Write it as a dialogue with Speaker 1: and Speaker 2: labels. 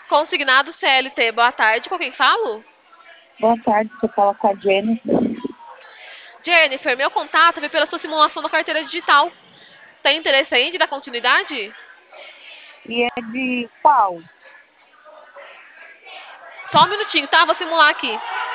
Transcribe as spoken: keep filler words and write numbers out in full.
Speaker 1: Consignado C L T, boa tarde. Com quem falo?
Speaker 2: Boa tarde, você fala com a Jennifer.
Speaker 1: Jennifer, meu contato veio pela sua simulação da carteira digital. Tem interesse aí de dar continuidade?
Speaker 2: E é de qual?
Speaker 1: Só um minutinho, tá? Vou simular aqui.